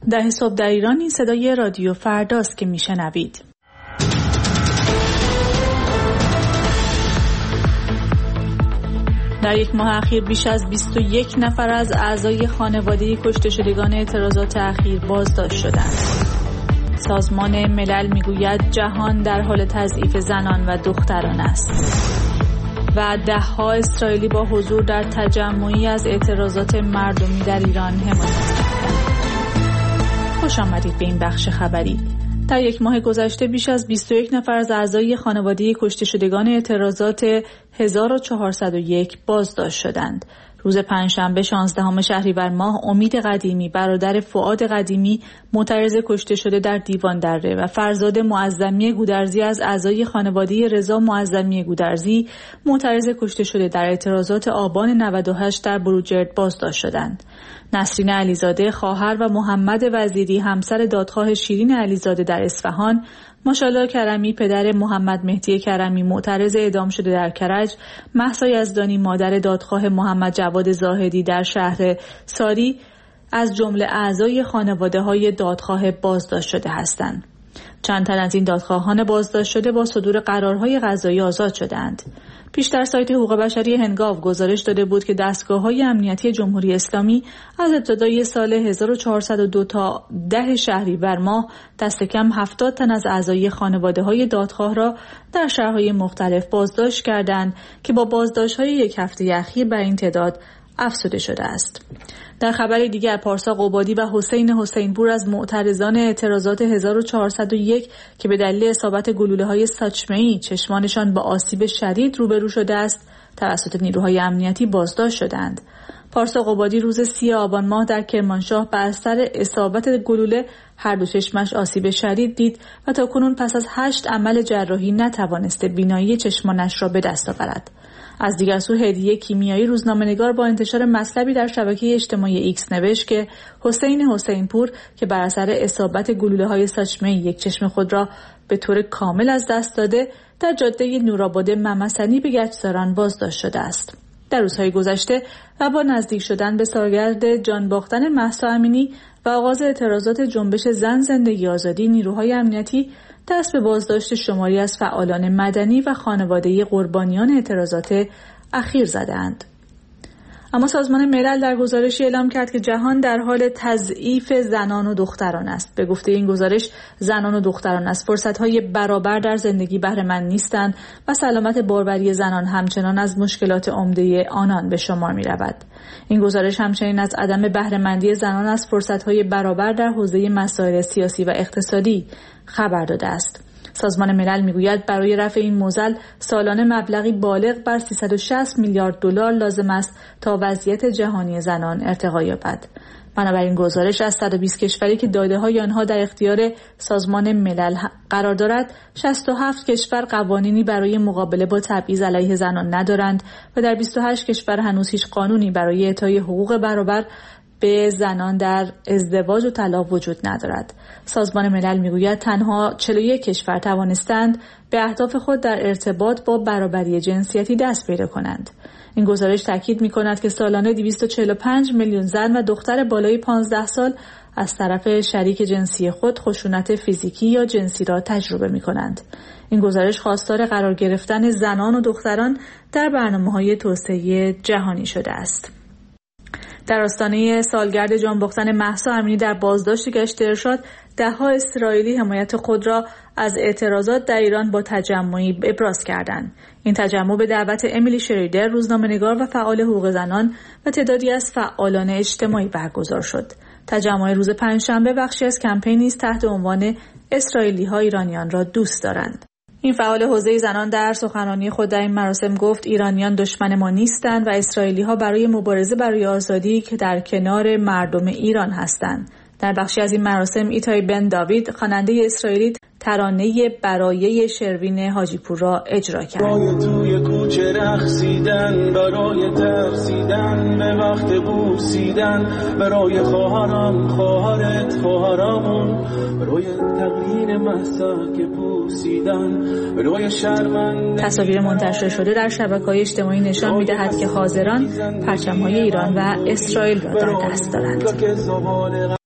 ده صبح در ایران این صدای رادیو فرداست که میشنوید. در یک ماه اخیر بیش از 21 نفر از اعضای خانواده کشته شدگان اعتراضات اخیر بازداشت شدند. سازمان ملل میگوید جهان در حال تضعیف زنان و دختران است. و ده‌ها اسرائیلی با حضور در تجمعی از اعتراضات مردمی در ایران حمایت کردند. خوش آمدید به این بخش خبری. در یک ماه گذشته بیش از 21 نفر از اعضای خانواده کشته شدگان اعتراضات 1401 بازداشت شدند. روز پنجشنبه 16 شهریور ماه امید قدیمی برادر فؤاد قدیمی معترض کشته شده در دیوان دره و فرزاد معظمی گودرزی از اعضای خانواده رضا معظمی گودرزی معترض کشته شده در اعتراضات آبان 98 در بروجرد بازداشت شدند. نسرین علیزاده خواهر و محمد وزیری همسر دادخواه شیرین علیزاده در اصفهان، ماشاءالله کرمی پدر محمد مهدی کرمی معترض اعدام شده در کرج، مهسا یزدانی مادر دادخواه محمد جواد زاهدی در شهر ساری از جمله اعضای خانواده‌های دادخواه بازداشت شده هستند. چند تن از این دادخواهان بازداشت شده با صدور قرارهای قضایی آزاد شدند. پیشتر سایت حقوق بشری هنگاو گزارش داده بود که دستگاه‌های امنیتی جمهوری اسلامی از ابتدای سال 1402 تا 10 شهریور ماه دست کم 70 تن از اعضای خانواده‌های دادخواه را در شهرهای مختلف بازداشت کردند که با بازداشت‌های یک هفته اخیر بر این تعداد افزوده شده است. در خبر دیگر پارسا قبادی و حسین پور از معترضان اعتراضات 1401 که به دلیل اصابت گلوله‌های ساچمه‌ای چشمانشان با آسیب شدید روبرو شده است توسط نیروهای امنیتی بازداشت شدند. پارسا قبادی روز 30 آبان ماه در کرمانشاه بر اثر اصابت گلوله هر دو چشمش آسیب شدید دید و تاکنون پس از 8 عمل جراحی نتوانسته بینایی چشمانش را به دست آورد. از دیگر سو هدیه کیمیایی روزنامه‌نگار با انتشار مطلبی در شبکه اجتماعی ایکس نوشت که حسین پور که بر اثر اصابت گلوله‌های ساچمه‌ای یک چشم خود را به طور کامل از دست داده در جاده نورآباد ممسنی به گچساران بازداشت شده است. در روزهای گذشته و با نزدیک شدن به سالگرد جان باختن مهسا امینی و آغاز اعتراضات جنبش زن زندگی آزادی، نیروهای امنیتی دست به بازداشت شماری از فعالان مدنی و خانواده قربانیان اعتراضات اخیر زدند. اما سازمان ملل در گزارشی اعلام کرد که جهان در حال تضعیف زنان و دختران است. به گفته این گزارش، زنان و دختران از فرصت‌های برابر در زندگی بهره مند نیستند و سلامت باروری زنان همچنان از مشکلات عمده آنان به شمار می‌رود. این گزارش همچنین از عدم بهره مندی زنان از فرصت‌های برابر در حوزه مسائل سیاسی و اقتصادی خبر داده است. سازمان ملل میگوید برای رفع این معضل سالانه مبلغی بالغ بر 360 میلیارد دلار لازم است تا وضعیت جهانی زنان ارتقا یابد. بنابراین گزارش از 120 کشوری که داده‌های آنها در اختیار سازمان ملل قرار دارد، 67 کشور قوانینی برای مقابله با تبعیض علیه زنان ندارند و در 28 کشور هنوز هیچ قانونی برای اعطای حقوق برابر به زنان در ازدواج و طلاق وجود ندارد. سازمان ملل میگوید تنها 41 کشور توانستند به اهداف خود در ارتباط با برابری جنسیتی دست پیدا کنند. این گزارش تاکید می‌کند که سالانه 245 میلیون زن و دختر بالای 15 سال از طرف شریک جنسی خود خشونت فیزیکی یا جنسی را تجربه می‌کنند. این گزارش خواستار قرار گرفتن زنان و دختران در برنامه‌های توسعه جهانی شده است. در آستانه سالگرد جان باختن مهسا امینی در بازداشت گشت ارشاد، ده‌ها اسرائیلی حمایت خود را از اعتراضات در ایران با تجمعی ابراز کردند. این تجمع به دعوت امیلی شریدر، روزنامه‌نگار و فعال حقوق زنان و تعدادی از فعالان اجتماعی برگزار شد. تجمع روز پنجشنبه بخشی از کمپینی است تحت عنوان اسرائیلی‌ها ایرانیان را دوست دارند. این فعال حوزه زنان در سخنرانی خود در این مراسم گفت ایرانیان دشمن ما نیستند و اسرائیلی‌ها برای مبارزه برای آزادی که در کنار مردم ایران هستند. در بخشی از این مراسم ایتای بن داوید خواننده اسرائیلی ترانه برای شروین حاجی پور را اجرا کرد. برای توی کوچه رقصیدن، برای ترسیدن به وقت بوسیدن، برای خواهرم خواهرت خواهرامون، برای تغییر مهسا که بوسیدن، برای شرمنده. تصاویر منتشر شده در شبکه‌های اجتماعی نشان می‌دهد که حاضران پرچم‌های ایران و اسرائیل را در دست دارند.